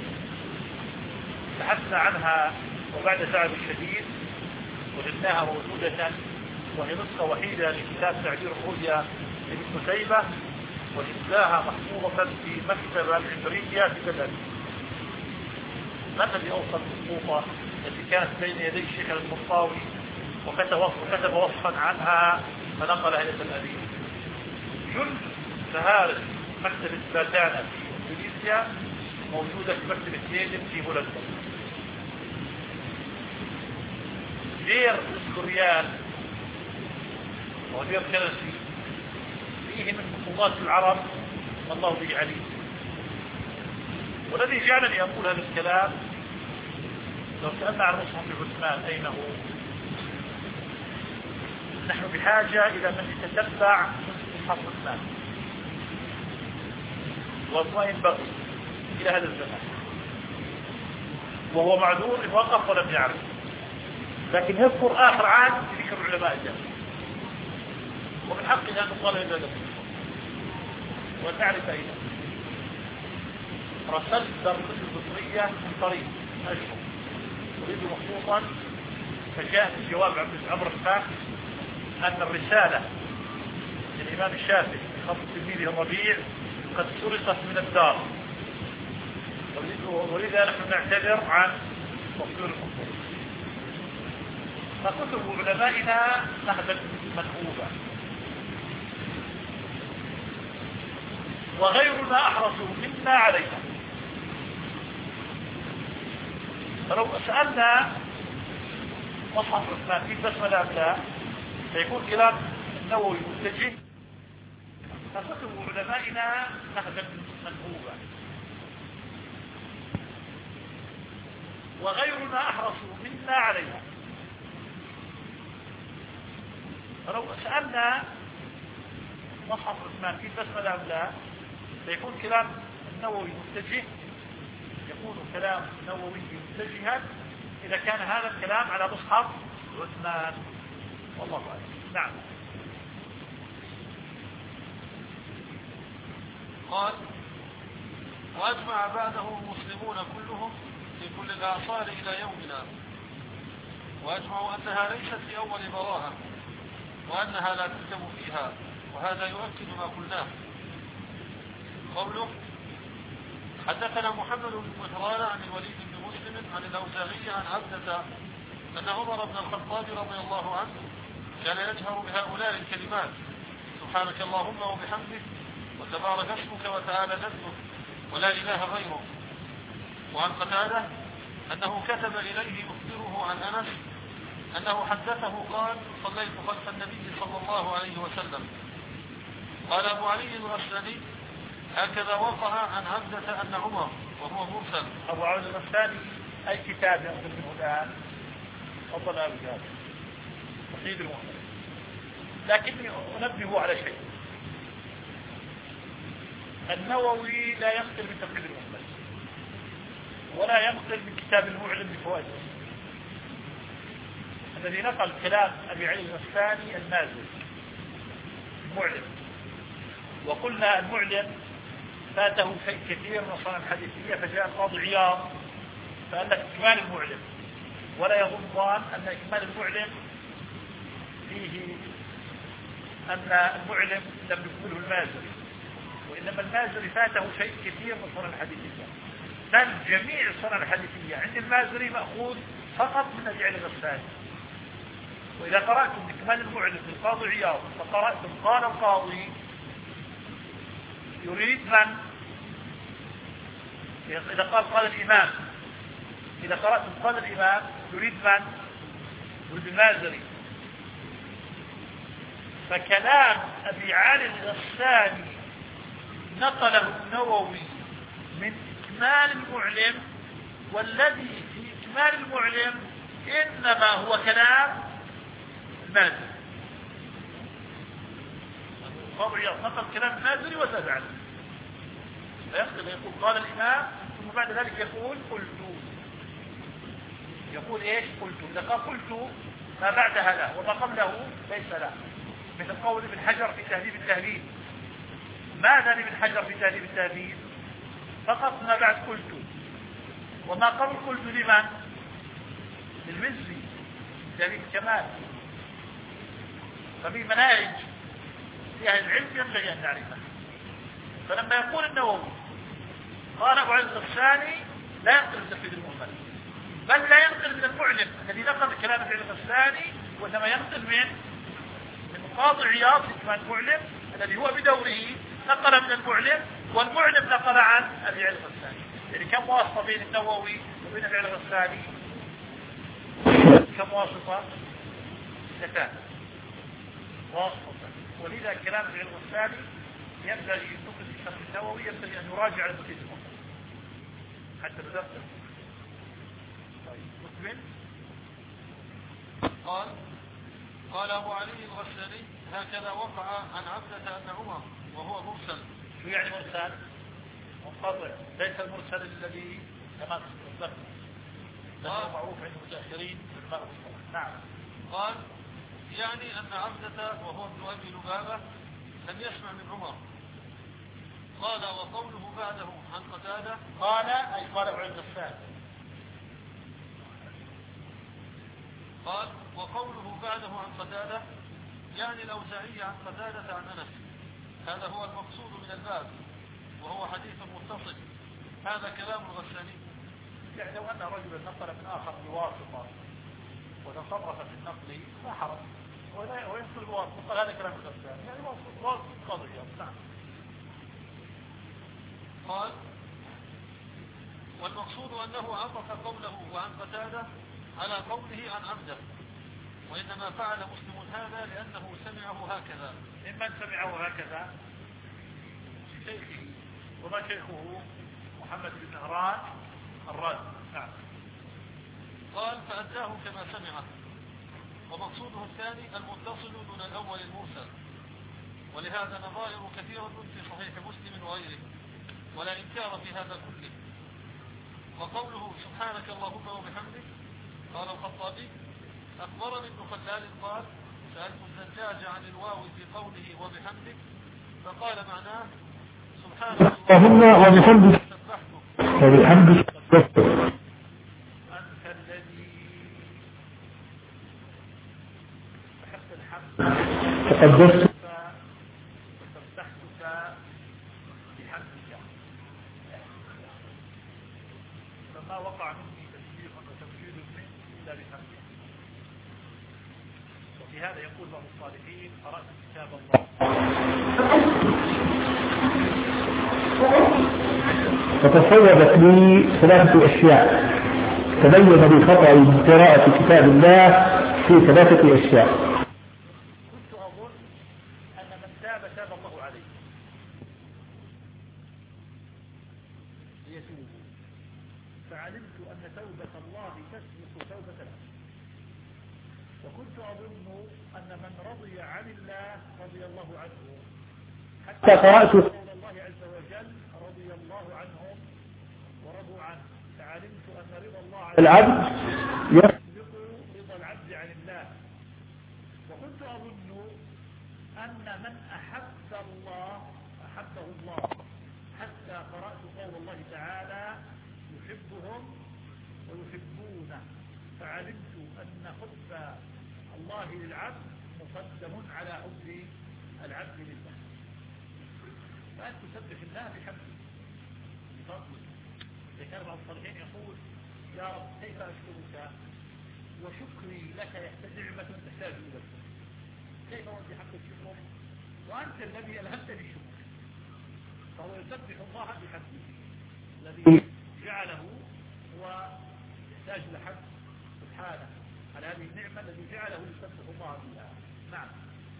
بحثنا عنها وبعد تعب شديد وجدناها موجودة، وهي نسخة وحيدة لكتاب تعبير الرؤيا لابن قتيبة، وجدناها محفوظة في مكتبة العمرية في بلد. من الذي أوصل المخطوطة التي كانت بين يدي الشيخ الطنطاوي وكتب وصفا عنها فنقلها إلى الأديب؟ جل فهارس مكتبة باتانا في إندونيسيا موجودة في مكتبة ليدن في هولندا. دير السكوريان ودير كنسي فيه من مخطوطات العرب والله به عليم. والذي جعلني أقول هذا الكلام لو سألنا عن مصحف عثمان أين هو؟ نحن بحاجة إلى من يتتبع مصحف عثمان، وما ينبغي إلى هذا الزمان، وهو معذور إن وقف ولم يعرف، لكن يذكر آخر عام في ذكر العلماء الجاهل، ومن حقنا أن نطالب إلى ذلك وأن نعرف أين. رسلت درس البصرية من طريق أشهر أريد مخطوطا، فجاء في جواب عمرو الفاح أن الرسالة للإمام الشافعي في خط تلميذه الربيع قد سرقت من الدار، ولذا نحن نعتذر عن تصوير المخطوط. فكتب علمائنا نهبت منهوبة، وغيرنا أحرصوا منا عليها. فلو سألنا مصحف عثمان في بسملة أم لا سيكون كلام النووي متجه. فكتب علمائنا نهبت منهوبة، وغيرنا أحرصوا منا عليها. فلو سألنا مصحف عثمان في بسملة أم لا سيكون كلام النووي متجه، يكون كلام نووي متجها إذا كان هذا الكلام على مصحف عثمان، والله أعلم. نعم. قال: وأجمع بعده المسلمون كلهم في كل الأعصار إلى يومنا، وأجمعوا أنها ليست في أول براءة، وأنها لا تكتب فيها، وهذا يؤكد ما قلناه. قوله: حدثنا محمد بن مهران عن الوليد بن مسلم عن الأوزاعي عن عبدة أن عمر بن الخطاب رضي الله عنه كان يجهر بهؤلاء الكلمات: سبحانك اللهم وبحمدك، وتبارك اسمك، وتعالى جدك، ولا إله غيرك. وعن قتادة أنه كتب إليه يخبره عن أنس أنه حدثه قال: صليت خلف النبي صلى الله عليه وسلم. قال أبو علي الغساني: هكذا وقع عن عبدة أن عمر، وهو مرسل. أبو علي الغساني أي كتاب يأخذ منه الآن؟ فضل أبو جابر تقييد المحمد. لكني أنبه على شيء: النووي لا ينقل من تقييد المحمد، ولا ينقل من كتاب المعلم بفوائد الذي نقل كلام أبي علي الغساني النازل المعلم. وقلنا المعلم فاته شيء كثير من الصنع الحديثية، فجاء القاضي عياض فقال لك إكمال المعلم، ولا يظنان أن إكمال المعلم فيه أن المعلم لم يكمله المازري، وإنما المازري فاته شيء كثير من الصنع الحديثية، بل جميع الصنع الحديثية عند المازري مأخوذ فقط من أبي علي الغساني. وإذا قرأتم إكمال المعلم للقاضي عياض فقرأتم قال القاضي يريد من؟ إذا قال الإمام، إذا قرأتم قال الإمام يريد من؟ يريد المازري. فكلام أبي علي الغساني نقله النووي من إكمال المعلم، والذي في إكمال المعلم إنما هو كلام المازري. القاضي عياض نقل كلام المازري وزاد عنه، فيقول قال الإمام، ثم بعد ذلك يقول قلت. يقول ايش؟ قلت. إذا قال قلت ما بعدها له وما قبله ليس له، مثل قول ابن حجر في تهذيب التهذيب. ماذا لابن حجر في تهذيب التهذيب؟ فقط ما بعد قلت، وما قبل قلت لمن؟ للمزي تهذيب الكمال. ففي مناهج في أهل العلم ينبغي أن نعرفها. فلما يقول النووي قال أبو عز الغساني لا ينقل التفسير المهمل، بل لا ينقل من المعلم الذي نقل كلام ابن الغساني، وإنما ينقل من قاضي عياض كمان المعلم الذي هو بدوره نقل من المعلم، والمعلم نقل عن ابي الغساني. يعني كم واسطة بين النووي وبين ابي الغساني؟ كم واسطة؟ اثنتان واسطة. ولذا كلام ابي الغساني ينبغي ينقل في شرح النووي، ينبغي ان يراجع على المفيد حتى تدرس. قال أبو علي الغساني هكذا وقع عن عبدة بن عمر وهو مرسل. شو يعني مرسل؟ منقطع، ليس المرسل الذي كما ذكر لأنه معروف عند المتأخرين في الماء. نعم. قال يعني أن عبدة وهو ابن أبي لبابة لم يسمع من عمر. قال وقوله بعده عن قتادة قال أي قال ابن الغساني. قال وقوله بعده عن قتادة يعني الأوزاعي عن قتادة عن أنس. هذا هو المقصود من الباب، وهو حديث متصل. هذا كلام الغساني. يعني لو أن رجلا نقل من آخر بواسطة وتصرف في النقل لا حرج، وينقل بواسطة، قال هذا كلام الغساني، يعني واسطة قضية. نعم. قال والمقصود أنه عطف قوله وعن قتادة على قوله عن عبده، وإنما فعل مسلم هذا لأنه سمعه هكذا. ممن سمعه هكذا؟ شيخه. وما شيخه؟ محمد بن مهران الرازي. نعم. قال فأداه كما سمعه. ومقصوده الثاني المتصل دون الأول المرسل، ولهذا نظائر كثيرة في صحيح مسلم وغيره، ولا إنكار في هذا كله. وقوله سبحانك اللهم وبحمدك قال الخطابي أخبرني ابن خلال قال سألت الزجاج عن الواو في قوله وبحمدك فقال معناه سبحانك اللهم وبحمدك وبحمدك أنت الذي أحبت الحمد تقدست وسبحتك بحمدك، فما وقع مني تسبيح وتمجيد منك إلا بحمدك. وفي هذا يقول بعض الصالحين قرأت كتاب الله فتصوبت لي 3 أشياء، تبين لي خطأ من قراءة كتاب الله في 3 أشياء. كنت أظن أن من تاب تاب الله عليه ليتوب، فعلمت أن توبة الله تسبق توبة العبد. وكنت أظن أن من رضي عن الله رضي الله عنه، حتى قرأت قول الله عز وجل رضي الله عنهم ورضوا عنه، فعلمت أن رضا الله عن العبد يسبق رضا العبد عن الله. وكنت أظن أن من أحب الله أحبه الله، حتى قرأت قول الله تعالى يحبهم ويحبونه، فعلمت أن حب الله للعبد مقدم على حب العبد لله. فأنت تسبح الله بحمده بفضله. إذا كان بعض الصالحين يقول يا رب كيف أشكرك وشكري لك يحتاج نعمة تحتاج إليك، كيف أودي حق الشكر وأنت الذي ألهمت بالشكر؟ فهو يسبح الله بحمده الذي جعله ويحتاج لحمد سبحانه على هذه النعمة التي جعله يسبح الله بها. نعم.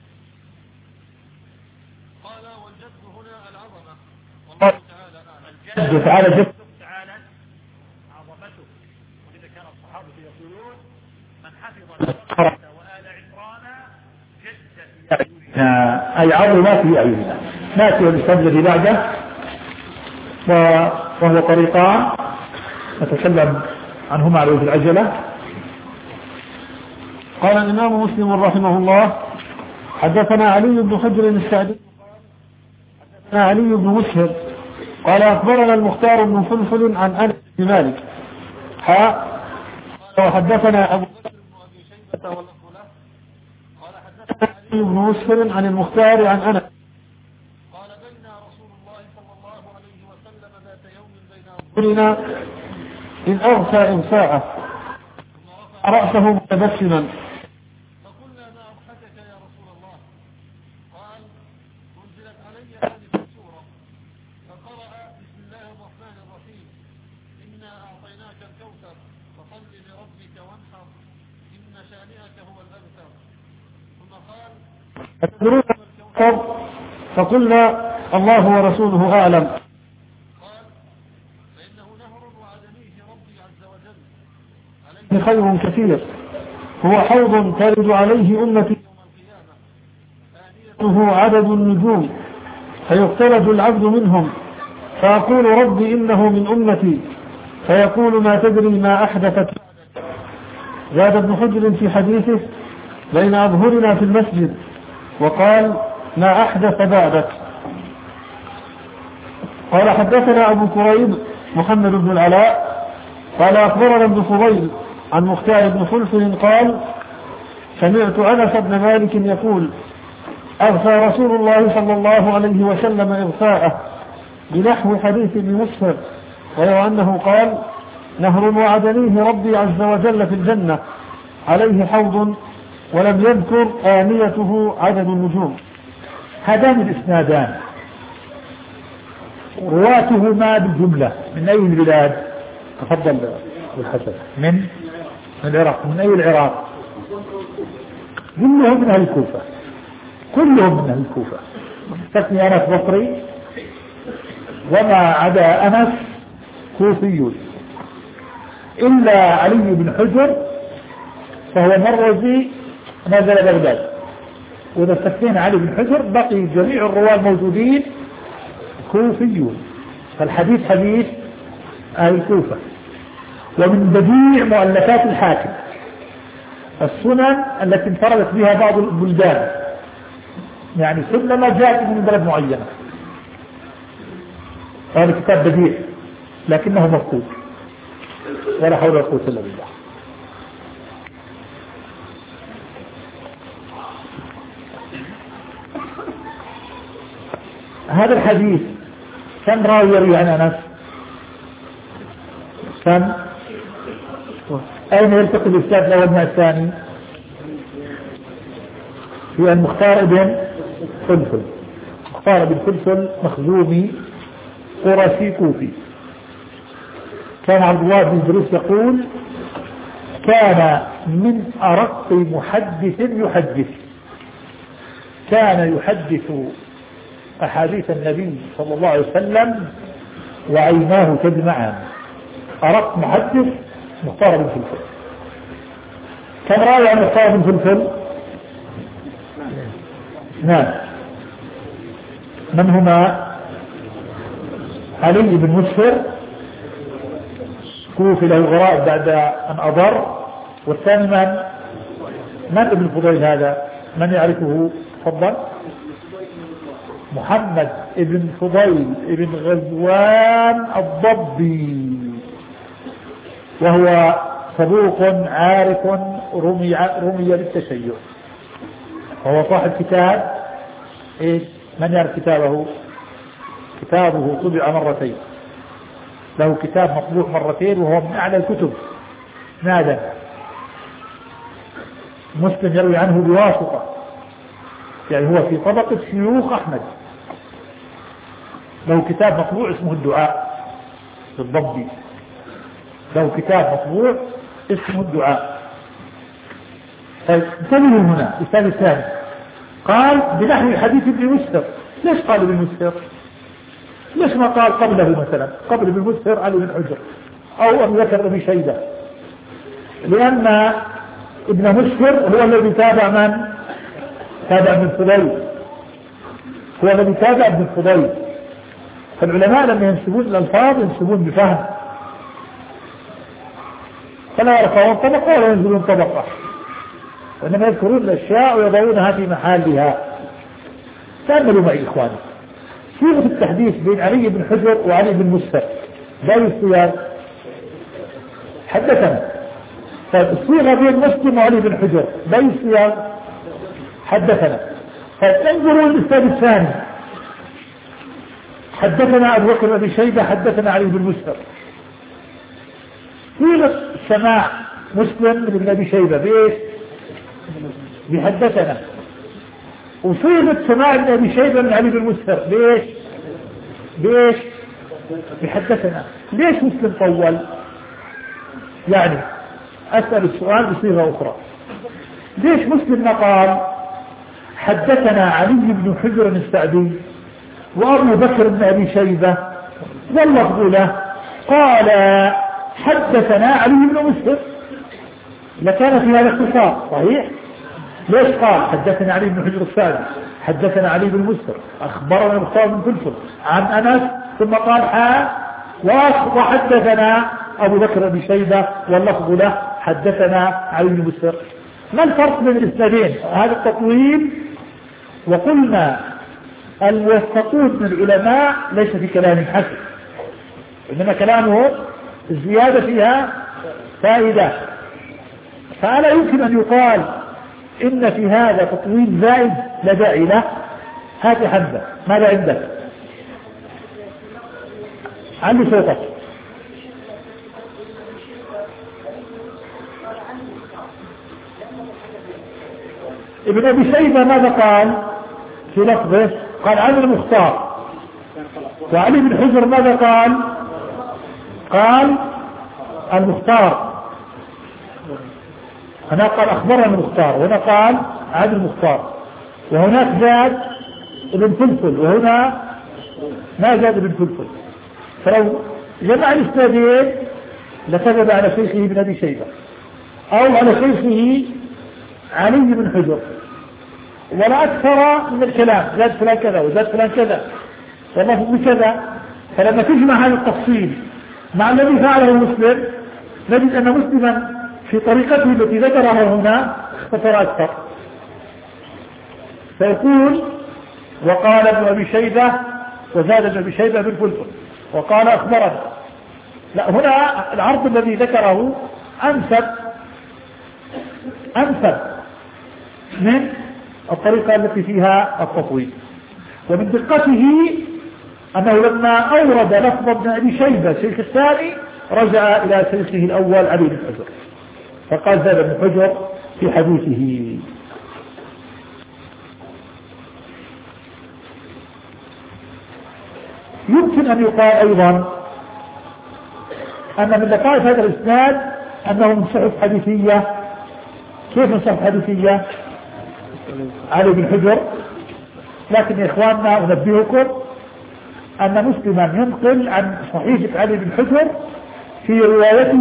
قال والجد هنا العظمة، والله تعالى الجد تعالى تعالى عظمته. ولذا كان الصحابة يقولون من حفظ البقرة وآل عمران جد في أي عظمة في أعيننا. نأتي بالسند الذي بعده وهو طريقان نتكلم عنهما على وجه العجلة. قال الإمام مسلم رحمه الله: حدثنا علي بن حجر السعدي حدثنا علي بن مسهر قال أخبرنا المختار بن فلفل عن أنس بن مالك وحدثنا أبو بكر بن أبي شيبة واللفظ له قال حدثنا علي بن مسهر عن المختار عن أنس قال: بينا رسول الله صلى الله عليه وسلم ذات يوم بين أظهرنا إذ أغشى إغشاءه ثم رفع رأسه متبسما فقلنا: ما أضحكك يا رسول الله؟ قال: أنزلت علي هذه السورة فقرأ: بسم الله الرحمن الرحيم إنا أعطيناك الكوثر فصل لربك وانحر إن شانئك هو الأبتر. ثم قال: أتدرون ما الكوثر؟ فقلنا: الله ورسوله أعلم. قال: فإنه نهر وعدنيه ربي عز وجل عليه خير كثير، هو حوض ترد عليه أمتي يوم القيامة آنيته عدد النجوم فيقترب العبد منهم فأقول: ربي إنه من أمتي، فيقول: ما تدري ما أحدثت. زاد ابن حجر في حديثه: بين أظهرنا في المسجد، وقال: ما أحدث بعدك. قال: حدثنا أبو كريب محمد بن العلاء قال: أخبرنا ابن فضيل عن مختار بن فلفل قال: سمعت أنس بن مالك يقول: أغفى رسول الله صلى الله عليه وسلم إغفاءه بنحو حديث ابن مسهر، غير أنه قال: نهر وعدنيه ربي عز وجل في الجنة عليه حوض، ولم يذكر آنيته عدد النجوم. هذان الإسنادان رواتهما بالجملة من أي البلاد؟ تفضل الحسن. من العراق. من أي العراق؟ كلهم من أهل الكوفة، كلهم من أهل الكوفة، استثني أنس بصري، وما عدا أنس كوفي، إلا علي بن حجر فهو مروزي نزل بغداد. وإذا استثنينا علي بن حجر بقي جميع الرواة الموجودين كوفيون، فالحديث حديث أهل الكوفة. ومن بديع مؤلفات الحاكم السنن التي انفردت بها بعض البلدان، يعني سنة ما جاءت من بلد معينة، هذا كتاب بديع لكنه مفقود، ولا حول ولا قوة إلا بالله. هذا الحديث كم راوي يروي عن أنس؟ كم؟ أين يلتقي الإسناد الأول مع الثاني؟ في المختار بن فلفل. مختار بن فلفل مخزومي قرشي كوفي. كان عبد الله بن إدريس يقول: كان من أرق محدث يحدث، كان يحدث أحاديث النبي صلى الله عليه وسلم وعيناه تدمعان. أرق محدث مختار بن فلفل. كم راوي عن مختار بن فلفل؟ نعم. من هما؟ علي بن مسهر كوفي له غرائب بعد أن أضر. والثاني من ابن فضيل هذا؟ من يعرفه؟ تفضل. محمد ابن فضيل ابن غزوان الضبي، وهو صدوق عارف رمي بالتشيع، وهو صاحب كتاب من يعرف كتابه؟ كتابه طبع مرتين، له كتاب مطبوع مرتين وهو من أعلى الكتب نادى. مسلم يروي عنه بواسطة، يعني هو في طبقة شيوخ أحمد. له كتاب مطبوع اسمه الدعاء الضبي، له كتاب مطبوع اسمه الدعاء. انتبهوا هنا الإسناد الثاني قال بنحو حديث ابن مسهر. ليش قال ابن مسهر؟ ليش ما قال قبله مثلا قبل ابن مسهر علي بن حجر أو أبو بكر بن شيبة؟ لأن ابن مسهر هو الذي تابع من؟ تابع ابن الفضيل، هو الذي تابع ابن الفضيل. فالعلماء لما ينسبون الألفاظ ينسبون بفهم، فلا يرفعون طبقة ولا ينزلون طبقة، وإنما يذكرون الأشياء ويضعونها في محلها. تأملوا معي إخواني، صيغة التحديث بين علي بن حجر وعلي بن مسهر باقي السياق حدثنا. طيب الصيغة بين مسلم وعلي بن حجر باقي السياق حدثنا. طيب انظروا للإسناد الثاني، حدثنا أبو بكر بن أبي شيبة حدثنا علي بن مسهر. صيغة سماع مسلم بن أبي شيبة بإيش؟ بحدثنا. وصيغة سماع ابن أبي شيبة من علي بن مسهر ليش؟ ليش؟ بحدثنا. ليش مسلم طول؟ يعني أسأل السؤال بصيغة أخرى، ليش مسلم ما قال حدثنا علي بن حجر السعدي وأبو بكر بن أبي شيبة واللفظ له قال حدثنا علي بن مسهر، لكان في هذا اختصار صحيح. ليش قال حدثنا علي بن حجر السعدي حدثنا علي بن مسهر أخبرنا مختار بن فلفل عن أنس ثم قال وحدثنا أبو بكر بن شيبة واللفظ له حدثنا علي بن مسهر؟ ما الفرق بين الاسنادين؟ هذا التطويل. وقلنا الموفقون من العلماء ليس في كلام حسن، إنما كلامه الزيادة فيها فائدة، فألا يمكن أن يقال إن في هذا تطويل زائد لا داعي له. هات حمزة ماذا عندك؟ علي صوتك. ابن أبي شيبة ماذا قال في لفظه؟ قال عن المختار. وعلي بن حجر ماذا قال؟ قال المختار. هنا قال أخبرنا المختار، وهنا قال عن المختار، وهناك زاد ابن فلفل وهنا ما زاد ابن فلفل. فلو جمع الاسنادين لكذب على شيخه ابن أبي شيبة أو على شيخه علي بن حجر، ولا أكثر من الكلام، زاد فلان كذا وزاد فلان كذا واللفظ بكذا. فلما تجمع هذا التفصيل مع الذي فعله مسلم نجد أن مسلما في طريقته التي ذكرها هنا اختصر أكثر، فيقول وقال ابن أبي شيبة وزاد ابن أبي شيبة بالفلفل وقال أخبرنا. لا، هنا العرض الذي ذكره أنسب من الطريقة التي فيها التطويل. ومن دقته أنه لما أورد لفظ ابن أبي شيبة شيخ الثاني رجع إلى شيخه الأول علي بن حجر فقال زاد ابن حجر في حديثه. يمكن أن يقال أيضا أن من لطائف هذا الإسناد أنه من صحف حديثية. كيف من صحف حديثية؟ علي بن حجر. لكن يا إخواننا أنبهكم أن مسلما ينقل عن صحيفة علي بن حجر في روايته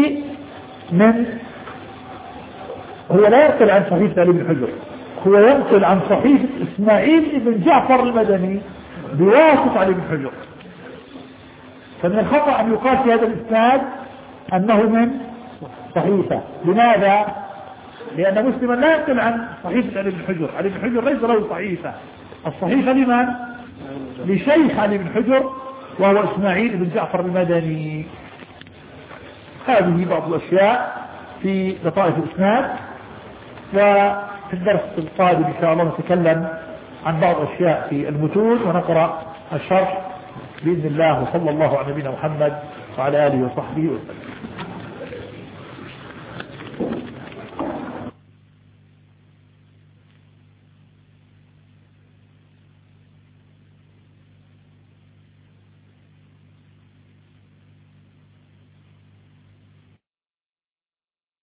هو لا ينقل عن صحيفة علي بن حجر، هو ينقل عن صحيفة إسماعيل بن جعفر المدني بواسطة علي بن حجر. فمن الخطأ أن يقال في هذا الإسناد أنه من صحيفة. لماذا؟ لأن مسلما لا ينقل عن صحيفة علي بن حجر. علي بن حجر ليس له صحيفة. الصحيفة لمن؟ لشيخ علي بن حجر وهو إسماعيل بن جعفر المدني. هذه بعض الأشياء في لطائف الإسناد، وفي الدرس القادم إن شاء الله نتكلم عن بعض الأشياء في المتون ونقرأ الشرح بإذن الله. وصلى الله على نبينا محمد وعلى آله وصحبه وسلم.